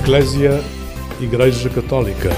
Eclésia, Igreja Católica.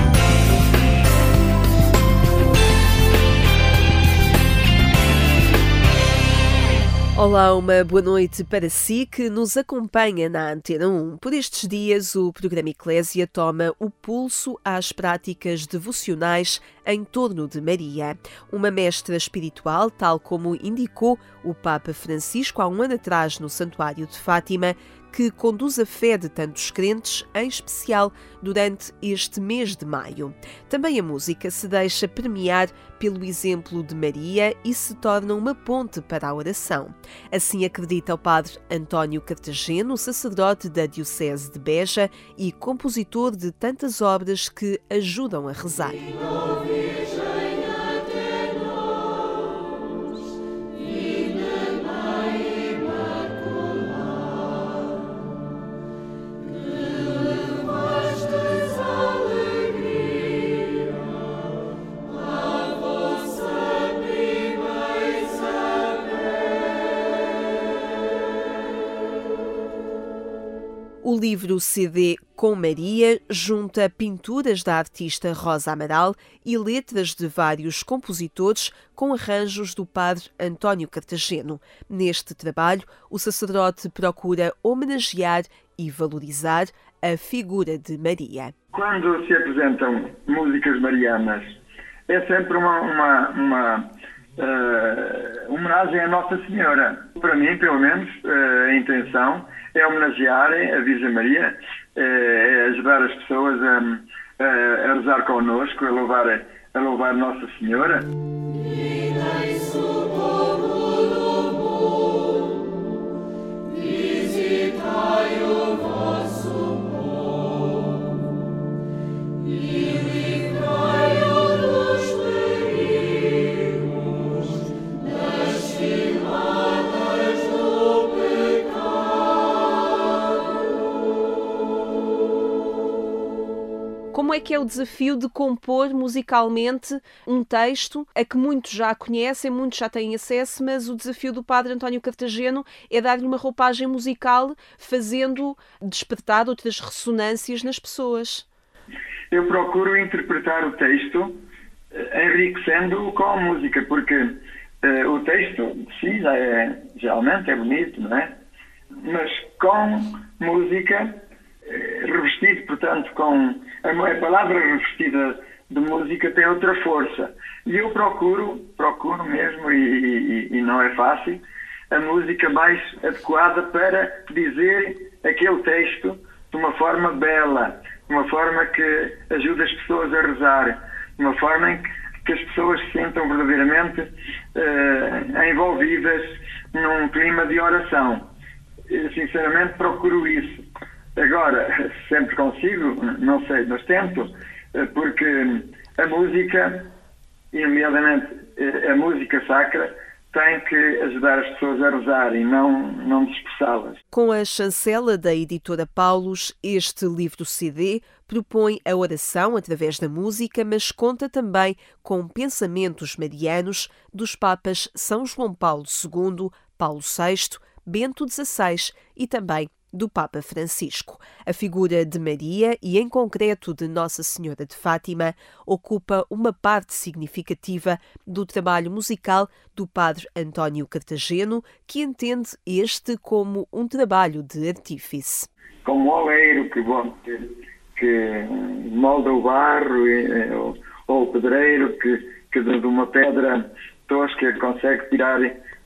Olá, uma boa noite para si que nos acompanha na Antena 1. Por estes dias, o programa Eclésia toma o pulso às práticas devocionais em torno de Maria, uma mestra espiritual, tal como indicou o Papa Francisco há um ano atrás no Santuário de Fátima, que conduz a fé de tantos crentes, em especial durante este mês de maio. Também a música se deixa premiar pelo exemplo de Maria e se torna uma ponte para a oração. Assim acredita o padre António Cartageno, sacerdote da Diocese de Beja e compositor de tantas obras que ajudam a rezar. O livro CD Com Maria junta pinturas da artista Rosa Amaral e letras de vários compositores com arranjos do padre António Cartageno. Neste trabalho, o sacerdote procura homenagear e valorizar a figura de Maria. Quando se apresentam músicas marianas, é sempre uma homenagem à Nossa Senhora. Para mim, pelo menos, a intenção é homenagearem a Virgem Maria, é ajudar as pessoas a rezar connosco, a louvar Nossa Senhora. Como é que é o desafio de compor musicalmente um texto a que muitos já conhecem, muitos já têm acesso, mas o desafio do padre António Cartageno é dar-lhe uma roupagem musical, fazendo despertar outras ressonâncias nas pessoas? Eu procuro interpretar o texto enriquecendo-o com a música, porque o texto de si geralmente é bonito, não é? Mas com música revestido, portanto, com a palavra revestida de música tem outra força. E eu procuro mesmo, e não é fácil, a música mais adequada para dizer aquele texto de uma forma bela, de uma forma que ajuda as pessoas a rezar, de uma forma em que as pessoas se sintam verdadeiramente envolvidas num clima de oração. Eu, sinceramente, procuro isso. Agora, sempre consigo, não sei, mas tento, porque a música, e nomeadamente a música sacra, tem que ajudar as pessoas a rezar e não dispersá-las. Com a chancela da editora Paulus, este livro CD propõe a oração através da música, mas conta também com pensamentos marianos dos papas São João Paulo II, Paulo VI, Bento XVI e também do Papa Francisco. A figura de Maria, e em concreto de Nossa Senhora de Fátima, ocupa uma parte significativa do trabalho musical do padre António Cartageno, que entende este como um trabalho de artífice. Como o oleiro que molda o barro, ou o pedreiro que de uma pedra tosca consegue tirar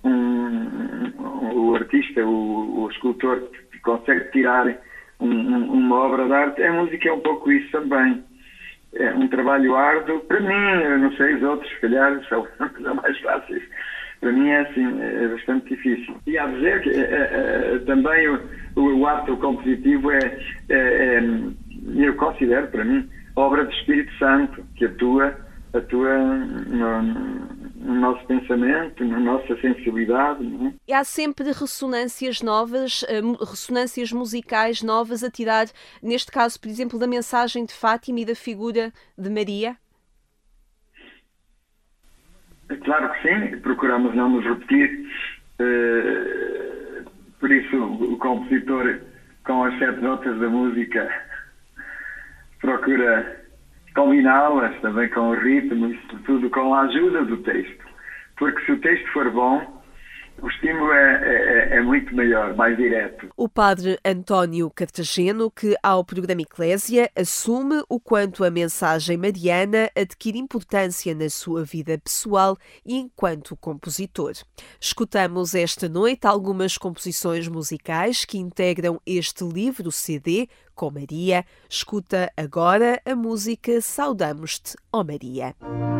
o artista, o escultor, consegue tirar uma obra de arte. A música é um pouco isso também. É um trabalho árduo. Para mim, eu não sei os outros, se calhar são mais fáceis. Para mim é assim, é bastante difícil. E a dizer que também o ato compositivo eu considero, para mim, obra do Espírito Santo, que atua no nosso pensamento, na nossa sensibilidade. Não é? E há sempre ressonâncias novas, ressonâncias musicais novas a tirar, neste caso, por exemplo, da mensagem de Fátima e da figura de Maria? Claro que sim, procuramos não nos repetir. Por isso o compositor, com as 7 notas da música, procura combiná-las também com o ritmo e, sobretudo, com a ajuda do texto. Porque se o texto for bom, o estímulo é muito maior, mais direto. O padre António Cartageno, que ao programa Eclésia assume o quanto a mensagem mariana adquire importância na sua vida pessoal e enquanto compositor. Escutamos esta noite algumas composições musicais que integram este livro CD com Maria. Escuta agora a música Saudamos-te, ó Maria.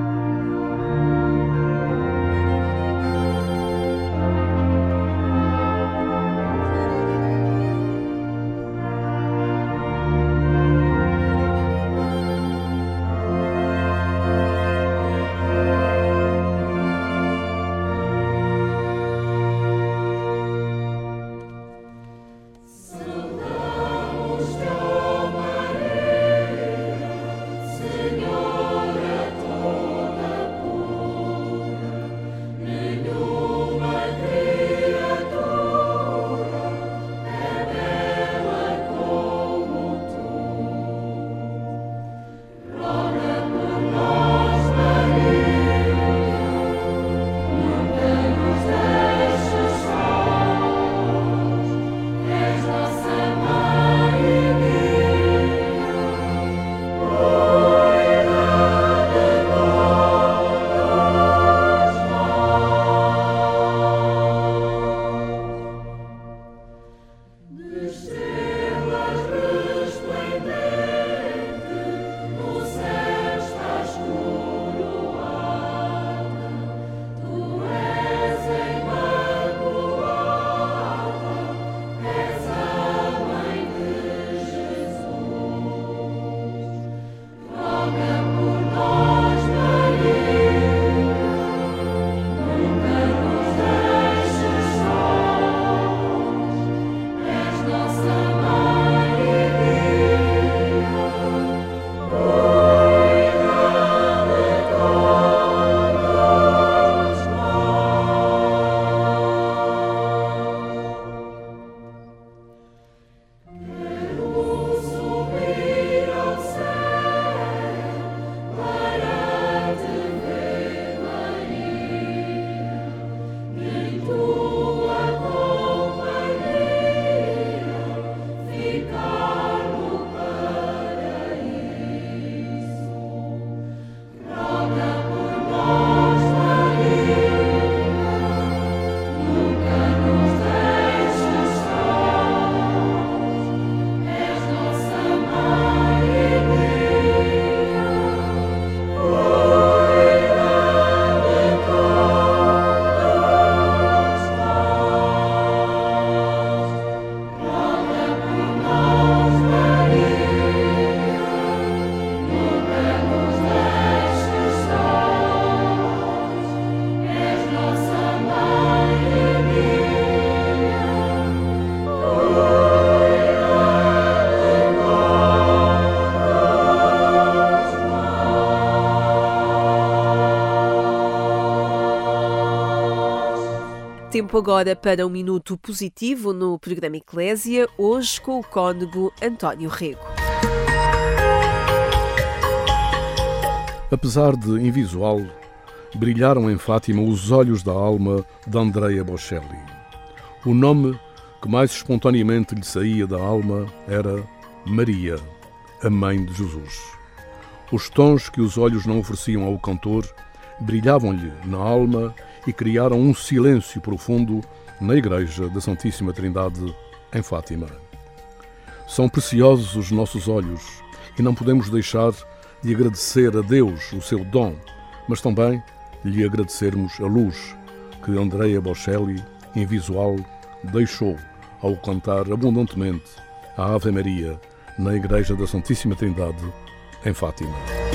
Tempo agora para um minuto positivo no programa Eclésia, hoje com o cônego António Rego. Apesar de invisual, brilharam em Fátima os olhos da alma de Andrea Bocelli. O nome que mais espontaneamente lhe saía da alma era Maria, a mãe de Jesus. Os tons que os olhos não ofereciam ao cantor brilhavam-lhe na alma e criaram um silêncio profundo na Igreja da Santíssima Trindade em Fátima. São preciosos os nossos olhos e não podemos deixar de agradecer a Deus o seu dom, mas também lhe agradecermos a luz que Andrea Bocelli, invisual, deixou ao cantar abundantemente a Ave Maria na Igreja da Santíssima Trindade em Fátima.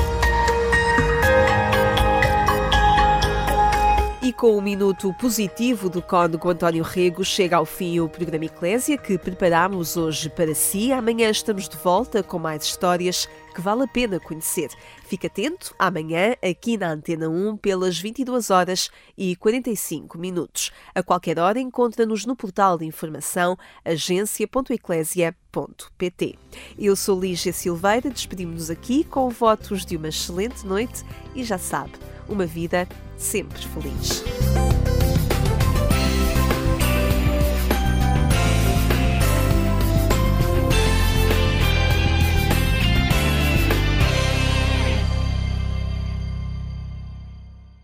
E com o minuto positivo do cônego António Rego chega ao fim o programa Eclésia que preparamos hoje para si. Amanhã estamos de volta com mais histórias. que vale a pena conhecer. Fique atento amanhã aqui na Antena 1 pelas 22h45. A qualquer hora encontra-nos no portal de informação agência.eclésia.pt. Eu sou Lígia Silveira, despedimos-nos aqui com votos de uma excelente noite e já sabe, uma vida sempre feliz.